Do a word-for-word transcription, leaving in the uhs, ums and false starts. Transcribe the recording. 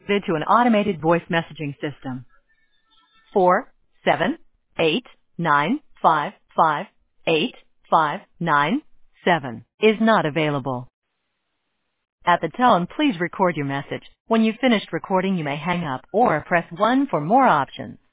to an automated voice messaging system. Four seven eight nine five five eight five nine seven is not available. At the tone, please record your message. When you've finished recording, you may hang up or press one for more options.